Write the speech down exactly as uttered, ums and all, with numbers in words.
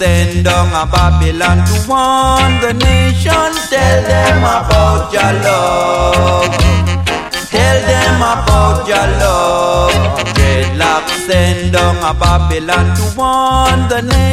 send down a Babylon to warn the nation. Tell them about your love. Tell them about your love. Dreadlock send down a Babylon to warn the nation.